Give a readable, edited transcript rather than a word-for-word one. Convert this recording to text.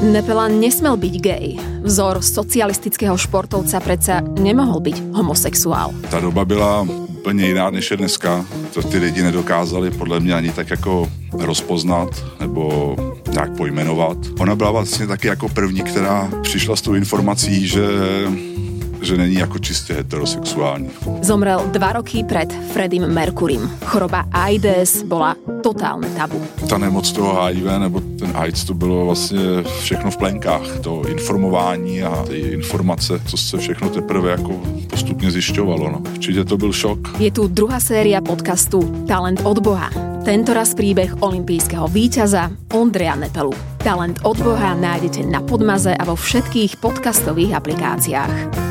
Nepela nesmel byť gay. Vzor socialistického športovca predsa nemohol byť homosexuál. Ta doba byla úplně jiná, než je dneska. To ty lidi nedokázali podle mě ani tak jako rozpoznat nebo nějak pojmenovat. Ona byla vlastně taky jako první, která přišla s tou informací, že není jako čistě heterosexuální. Zomrel 2 roky pred Freddym Mercurym. Choroba AIDS bola totálne tabu. Ta nemoc toho HIV nebo ten AIDS, to bylo vlastně všechno v plenkách. To informování a ty informace, co se všechno teprve jako postupně zjišťovalo. No. Určitě to byl šok. Je tu druhá séria podcastu Talent od Boha. Tentoraz príbeh olympijského víťaza Ondreja Nepelu. Talent od Boha nájdete na Podmaze a vo všetkých podcastových aplikáciách.